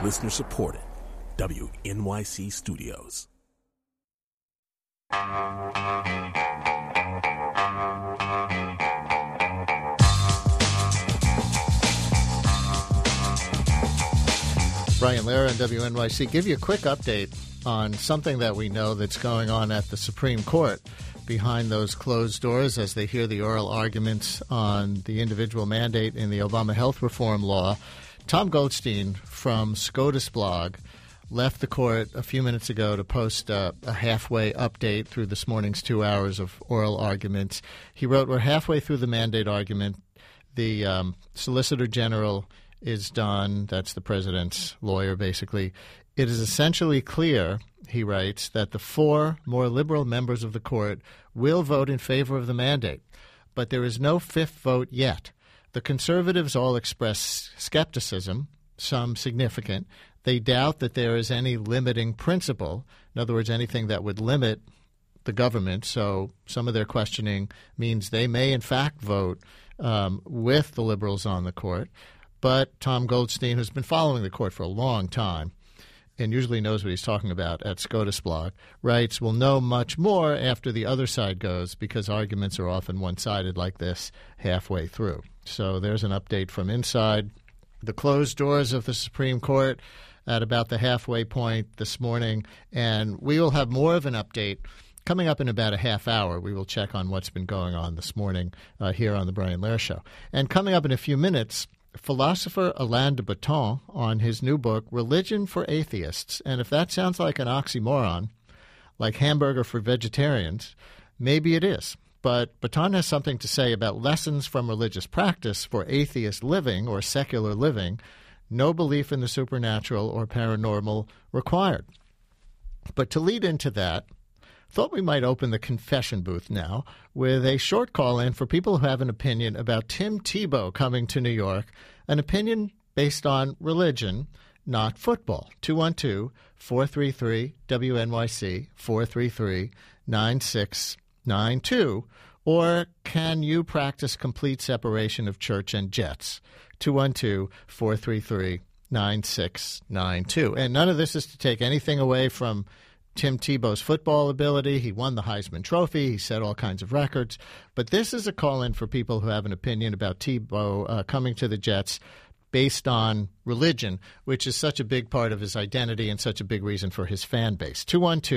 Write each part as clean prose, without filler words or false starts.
Listener supported. WNYC Studios. Brian Lehrer and WNYC. Give you a quick update on something that we know that's going on at the Supreme Court behind those closed doors as they hear the oral arguments on the individual mandate in the Obama health reform law. Tom Goldstein from SCOTUS blog left the court a few minutes ago to post a halfway update through this morning's 2 hours of oral arguments. He wrote, "We're halfway through the mandate argument. The Solicitor General is done." That's the president's lawyer, basically. "It is essentially clear," he writes, "that the four more liberal members of the court will vote in favor of the mandate, but there is no fifth vote yet. The conservatives all express skepticism, some significant. They doubt that there is any limiting principle, in other words, anything that would limit the government. So some of their questioning means they may, in fact, vote with the liberals on the court. But Tom Goldstein, who's been following the court for a long time and usually knows what he's talking about at SCOTUS blog, writes, "We'll know much more after the other side goes because arguments are often one-sided like this halfway through." So there's an update from inside the closed doors of the Supreme Court at about the halfway point this morning. And we will have more of an update coming up in about a half hour. We will check on what's been going on this morning here on the Brian Lehrer Show. And coming up in a few minutes, philosopher Alain de Botton on his new book, Religion for Atheists. And if that sounds like an oxymoron, like hamburger for vegetarians, maybe it is. But Botton has something to say about lessons from religious practice for atheist living or secular living, no belief in the supernatural or paranormal required. But to lead into that, thought we might open the confession booth now with a short call-in for people who have an opinion about Tim Tebow coming to New York, an opinion based on religion, not football. 212-433-WNYC, 433-9692. Or can you practice complete separation of church and Jets? 212-433-9692. And none of this is to take anything away from Tim Tebow's football ability. He won the Heisman Trophy. He set all kinds of records. But this is a call-in for people who have an opinion about Tebow coming to the Jets based on religion, which is such a big part of his identity and such a big reason for his fan base.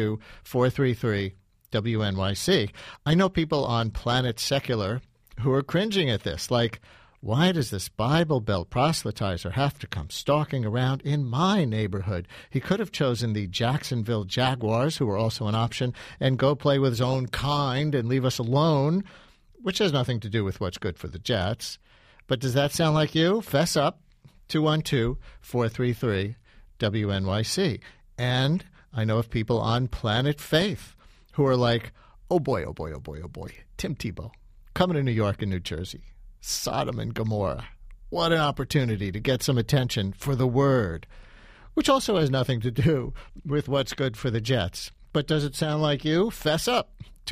212-433-WNYC. I know people on Planet Secular who are cringing at this, like, why does this Bible Belt proselytizer have to come stalking around in my neighborhood? He could have chosen the Jacksonville Jaguars, who were also an option, and go play with his own kind and leave us alone, which has nothing to do with what's good for the Jets. But does that sound like you? Fess up. 212-433-WNYC. And I know of people on Planet Faith who are like, oh boy, oh boy, oh boy, oh boy, Tim Tebow coming to New York and New Jersey. Sodom and Gomorrah. What an opportunity to get some attention for the word, which also has nothing to do with what's good for the Jets. But does it sound like you? Fess up.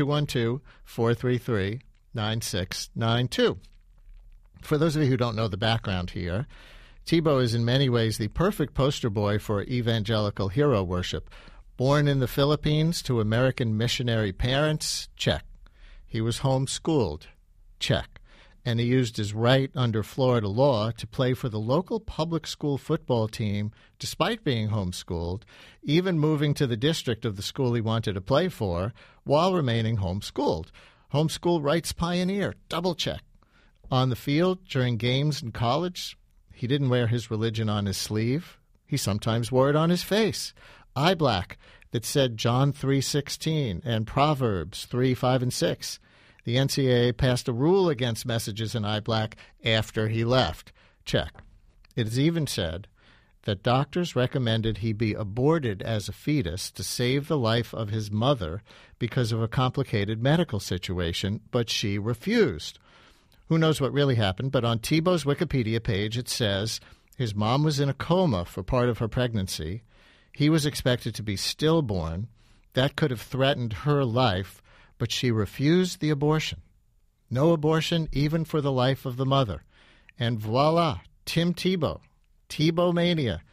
212-433-9692. For those of you who don't know the background here, Tebow is in many ways the perfect poster boy for evangelical hero worship. Born in the Philippines to American missionary parents, check. He was homeschooled, check. And he used his right under Florida law to play for the local public school football team despite being homeschooled, even moving to the district of the school he wanted to play for while remaining homeschooled. Homeschool rights pioneer, double check. On the field, during games in college, he didn't wear his religion on his sleeve. He sometimes wore it on his face. Eye black that said John 3:16 and Proverbs 3:5 and 6. The NCAA passed a rule against messages in eye black after he left. Check. It is even said that doctors recommended he be aborted as a fetus to save the life of his mother because of a complicated medical situation, but she refused. Who knows what really happened, but on Tebow's Wikipedia page it says his mom was in a coma for part of her pregnancy. He was expected to be stillborn. That could have threatened her life, but she refused the abortion. No abortion even for the life of the mother. And voila, Tim Tebow, Tebow mania,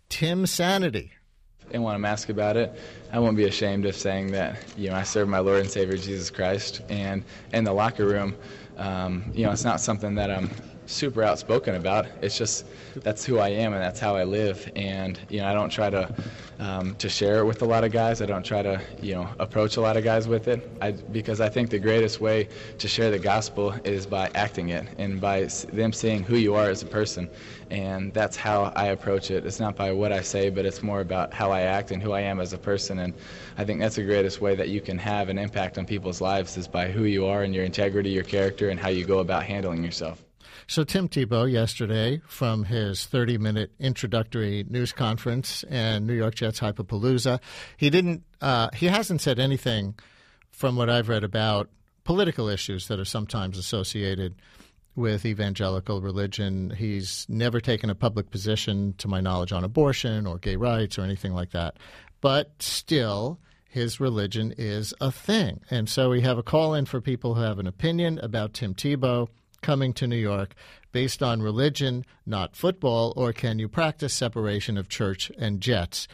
Tim Sanity. And when I'm asked about it, I won't be ashamed of saying that, I serve my Lord and Savior Jesus Christ. And in the locker room, it's not something that I'm super outspoken about. It's just that's who I am and that's how I live. And, I don't try to share it with a lot of guys. I don't try to, approach a lot of guys with it. Because I think the greatest way to share the gospel is by acting it and by them seeing who you are as a person. And that's how I approach it. It's not by what I say, but it's more about how I act and who I am as a person. And I think that's the greatest way that you can have an impact on people's lives is by who you are and your integrity, your character, and how you go about handling yourself. So Tim Tebow yesterday from his 30-minute introductory news conference and New York Jets Hyperpalooza, he hasn't said anything from what I've read about political issues that are sometimes associated with evangelical religion. He's never taken a public position, to my knowledge, on abortion or gay rights or anything like that. But still, his religion is a thing. And so we have a call in for people who have an opinion about Tim Tebow coming to New York based on religion, not football, or can you practice separation of church and Jets?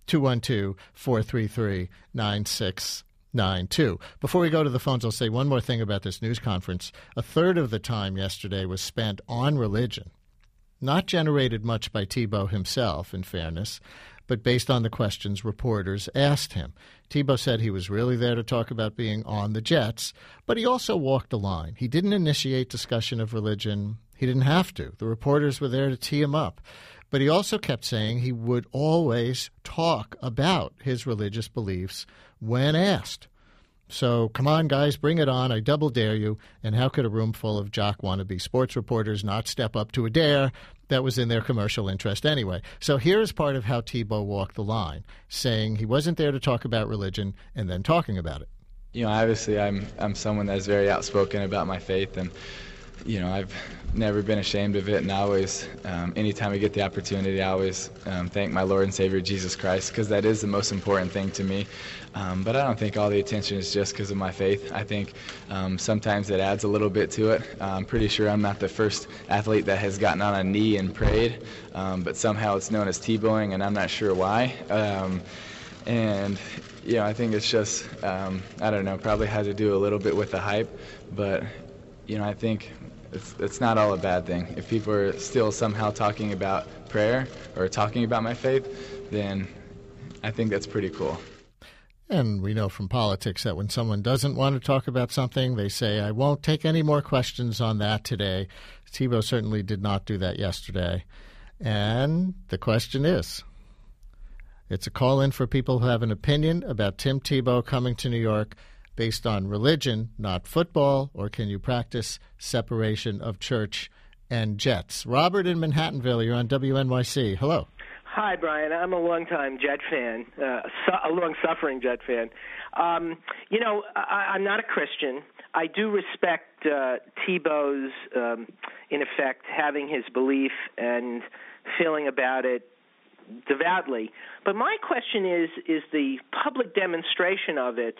212-433-9692. Before we go to the phones, I'll say one more thing about this news conference. A third of the time yesterday was spent on religion, not generated much by Tebow himself, in fairness, but based on the questions reporters asked him. Tebow said he was really there to talk about being on the Jets, but he also walked the line. He didn't initiate discussion of religion. He didn't have to. The reporters were there to tee him up. But he also kept saying he would always talk about his religious beliefs when asked. So come on, guys, bring it on. I double dare you. And how could a room full of jock wannabe sports reporters not step up to a dare that was in their commercial interest anyway? So here's part of how Tebow walked the line, saying he wasn't there to talk about religion and then talking about it. Obviously I'm someone that's very outspoken about my faith, and I've never been ashamed of it, and I always, anytime I get the opportunity, I always thank my Lord and Savior Jesus Christ, because that is the most important thing to me. But I don't think all the attention is just because of my faith. I think sometimes it adds a little bit to it. I'm pretty sure I'm not the first athlete that has gotten on a knee and prayed, but somehow it's known as Tebowing, and I'm not sure why. I think it's just, I don't know, probably had to do a little bit with the hype, but I think it's not all a bad thing. If people are still somehow talking about prayer or talking about my faith, then I think that's pretty cool. And we know from politics that when someone doesn't want to talk about something, they say, I won't take any more questions on that today. Tebow certainly did not do that yesterday. And the question is, it's a call-in for people who have an opinion about Tim Tebow coming to New York based on religion, not football, or can you practice separation of church and Jets? Robert in Manhattanville, you're on WNYC. Hello. Hi, Brian. I'm a longtime Jet fan, a long-suffering Jet fan. I'm not a Christian. I do respect Tebow's, in effect, having his belief and feeling about it devoutly. But my question is the public demonstration of it,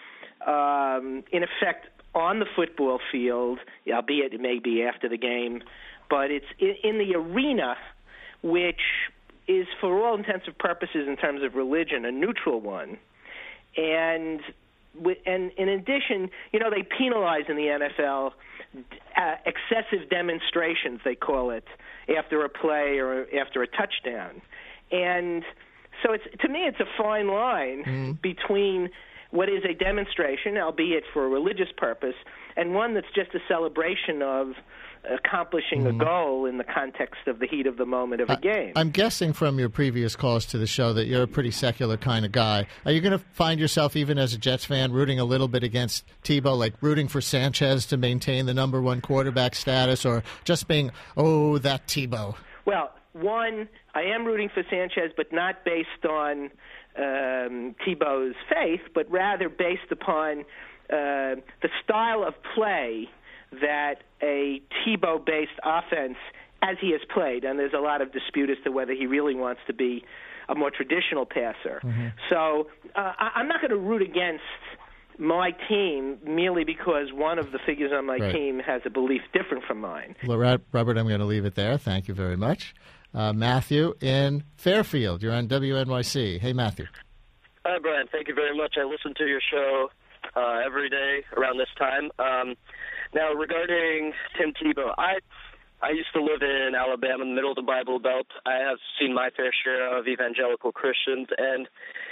in effect, on the football field, albeit it may be after the game, but it's in the arena, which is, for all intents and purposes in terms of religion, a neutral one. And in addition, they penalize in the NFL excessive demonstrations, they call it, after a play or after a touchdown. And so to me, it's a fine line between what is a demonstration, albeit for a religious purpose, and one that's just a celebration of accomplishing a goal in the context of the heat of the moment of a game. I'm guessing from your previous calls to the show that you're a pretty secular kind of guy. Are you going to find yourself, even as a Jets fan, rooting a little bit against Tebow, like rooting for Sanchez to maintain the number one quarterback status, or just being, oh, that Tebow? Well, one, I am rooting for Sanchez, but not based on Tebow's faith, but rather based upon the style of play that a Tebow-based offense, as he has played, and there's a lot of dispute as to whether he really wants to be a more traditional passer. So I'm not going to root against my team merely because one of the figures on my team has a belief different from mine. Well, Robert, I'm going to leave it there. Thank you very much. Matthew in Fairfield. You're on WNYC. Hey, Matthew. Hi, Brian. Thank you very much. I listen to your show every day around this time. Now, regarding Tim Tebow, I used to live in Alabama, in the middle of the Bible Belt. I have seen my fair share of evangelical Christians, and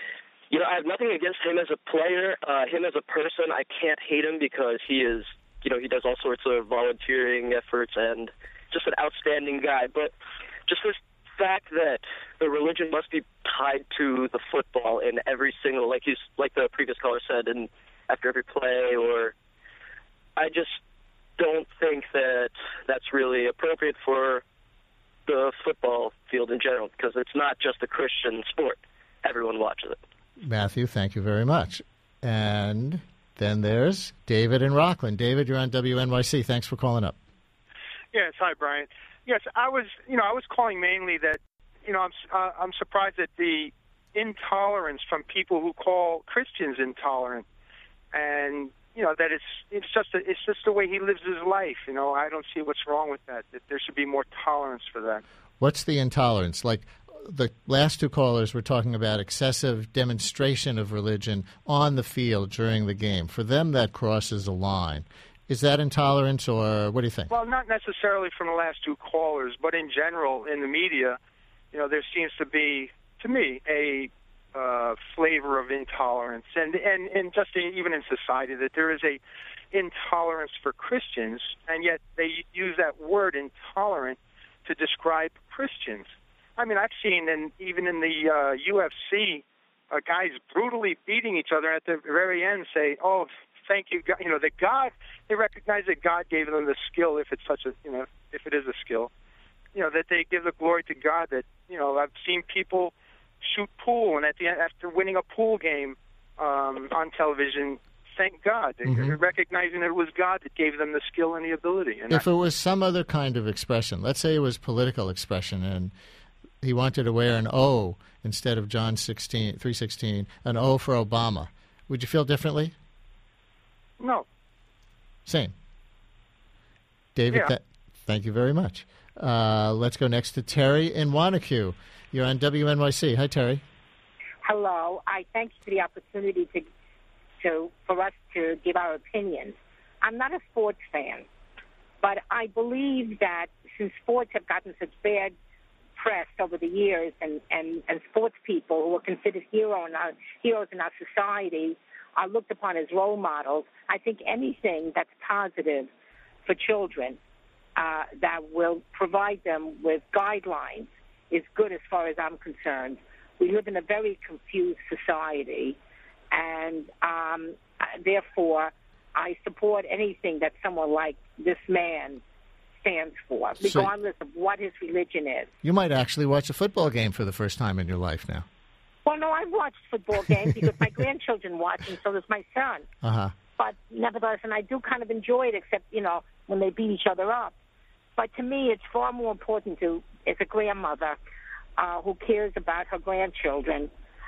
I have nothing against him as a player. Him as a person, I can't hate him because he is, he does all sorts of volunteering efforts and just an outstanding guy. But just this fact that the religion must be tied to the football in every single, like the previous caller said, and after every play, or I just don't think that that's really appropriate for the football field in general, because it's not just a Christian sport. Everyone watches it. Matthew, thank you very much. And then there's David in Rockland. David, you're on WNYC. Thanks for calling up. Yes, hi, Brian. Yes, I was calling mainly that, I'm surprised at the intolerance from people who call Christians intolerant, and that it's just the way he lives his life. I don't see what's wrong with that. That there should be more tolerance for that. What's the intolerance? Like the last two callers were talking about excessive demonstration of religion on the field during the game. For them, that crosses a line. Is that intolerance, or what do you think? Well, not necessarily from the last two callers, but in general, in the media, there seems to be, to me, a flavor of intolerance, and just even in society, that there is a intolerance for Christians, and yet they use that word intolerant to describe Christians. I mean, I've seen, even in the UFC, guys brutally beating each other at the very end say, "Oh, thank you, God." That God, they recognize that God gave them the skill, if it's if it is a skill, that they give the glory to God. That I've seen people shoot pool, and at the end, after winning a pool game on television, thank God. They're recognizing that it was God that gave them the skill and the ability. And if it was some other kind of expression, let's say it was political expression, and he wanted to wear an O instead of John 3:16, an O for Obama, would you feel differently? No. Same. David, yeah. Thank you very much. Let's go next to Terry in Wanacue. You're on WNYC. Hi, Terry. Hello. I thank you for the opportunity for us to give our opinions. I'm not a sports fan, but I believe that since sports have gotten such bad press over the years, and sports people who are considered heroes in our society are looked upon as role models, I think anything that's positive for children that will provide them with guidelines is good as far as I'm concerned. We live in a very confused society, and therefore I support anything that someone like this man stands for, regardless of what his religion is. You might actually watch a football game for the first time in your life now. Well, no, I've watched football games because my grandchildren watch, and so does my son. Uh-huh. But nevertheless, and I do kind of enjoy it, except, when they beat each other up. But to me, it's far more important as a grandmother who cares about her grandchildren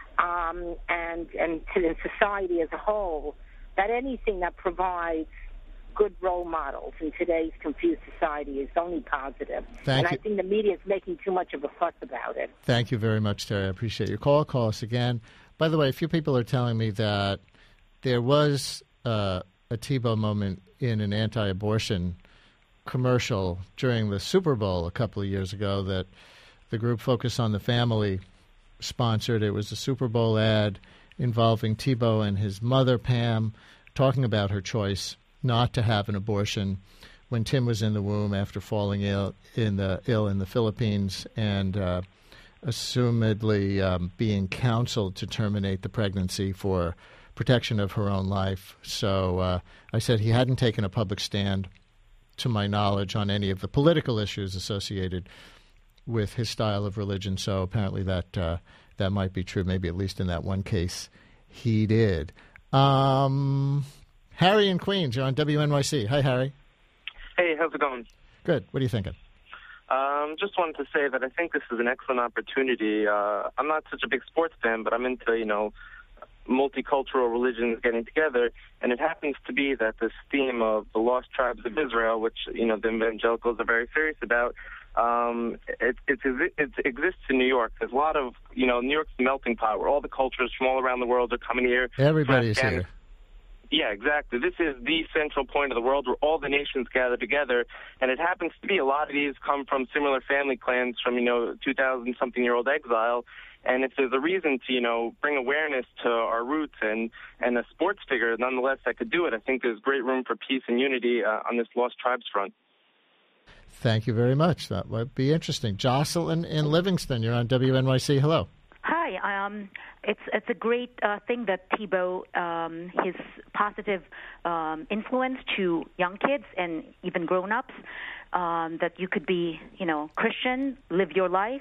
and to the society as a whole, that anything that provides good role models in today's confused society is only positive. I think the media is making too much of a fuss about it. Thank you very much, Terry. I appreciate your call. Call us again. By the way, a few people are telling me that there was a Tebow moment in an anti-abortion commercial during the Super Bowl a couple of years ago that the group Focus on the Family sponsored. It was a Super Bowl ad involving Tebow and his mother, Pam, talking about her choice not to have an abortion when Tim was in the womb after falling ill in the Philippines and assumedly being counseled to terminate the pregnancy for protection of her own life. So I said he hadn't taken a public stand, to my knowledge, on any of the political issues associated with his style of religion. So apparently that might be true. Maybe at least in that one case he did. Harry in Queens, you're on WNYC. Hi, Harry. Hey, how's it going? Good. What are you thinking? Just wanted to say that I think this is an excellent opportunity. I'm not such a big sports fan, but I'm into, multicultural religions getting together, and it happens to be that this theme of the lost tribes of Israel, which, the evangelicals are very serious about, it exists in New York. There's a lot of, New York's a melting pot where all the cultures from all around the world are coming here. Everybody's here. Yeah, exactly. This is the central point of the world where all the nations gather together, and it happens to be a lot of these come from similar family clans from, 2,000-something-year-old exile. And if there's a reason to, bring awareness to our roots and a sports figure, nonetheless, that could do it, I think there's great room for peace and unity on this Lost Tribes front. Thank you very much. That would be interesting. Jocelyn in Livingston, you're on WNYC. Hello. Hi. It's a great thing that Tebow, his positive influence to young kids and even grown-ups, that you could be, Christian, live your life,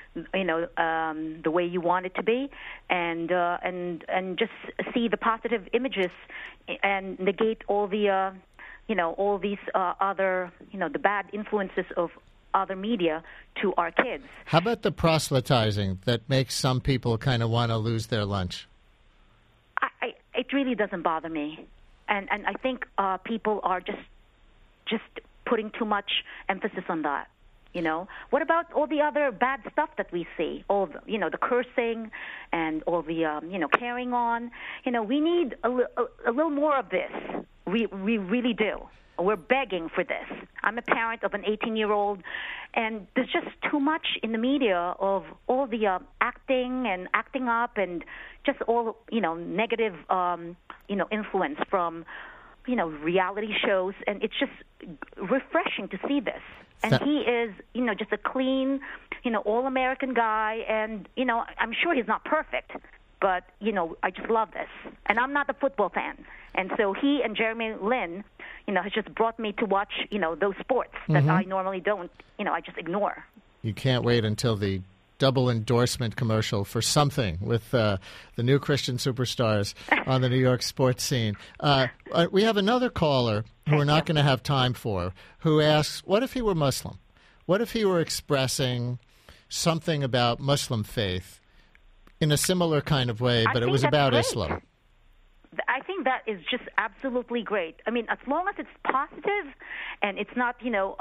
the way you want it to be, and just see the positive images and negate all the, all these other, the bad influences of other media to our kids. How about the proselytizing that makes some people kind of want to lose their lunch? It really doesn't bother me, and I think people are just putting too much emphasis on that. What about all the other bad stuff that we see? All the, the cursing and all the carrying on. We need a little more of this. We really do. We're begging for this. I'm a parent of an 18-year-old, and there's just too much in the media of all the acting and acting up and just all, negative, influence from, reality shows. And it's just refreshing to see this. And he is, just a clean, all-American guy. And, I'm sure he's not perfect. But, I just love this. And I'm not a football fan. And so he and Jeremy Lin, has just brought me to watch, those sports that I normally don't, I just ignore. You can't wait until the double endorsement commercial for something with the new Christian superstars on the New York sports scene. We have another caller who we're not going to have time for, who asks, what if he were Muslim? What if he were expressing something about Muslim faith in a similar kind of way, but it was about Islam? I think that is just absolutely great. I mean, as long as it's positive and it's not,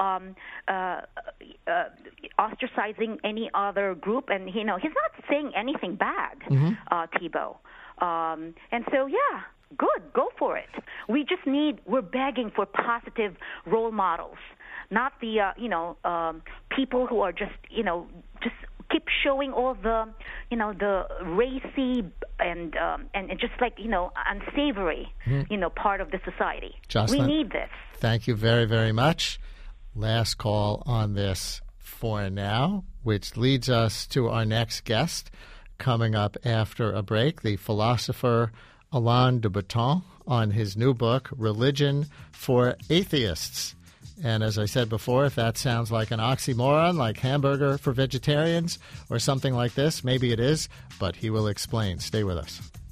ostracizing any other group, and he's not saying anything bad, Tebow. And so, yeah, good, go for it. We're begging for positive role models, not the, people who are just keep showing all the, the racy and just like, unsavory, part of the society. Jocelyn, we need this. Thank you very, very much. Last call on this for now, which leads us to our next guest coming up after a break, the philosopher Alain de Botton on his new book, Religion for Atheists. And as I said before, if that sounds like an oxymoron, like hamburger for vegetarians or something like this, maybe it is, but he will explain. Stay with us.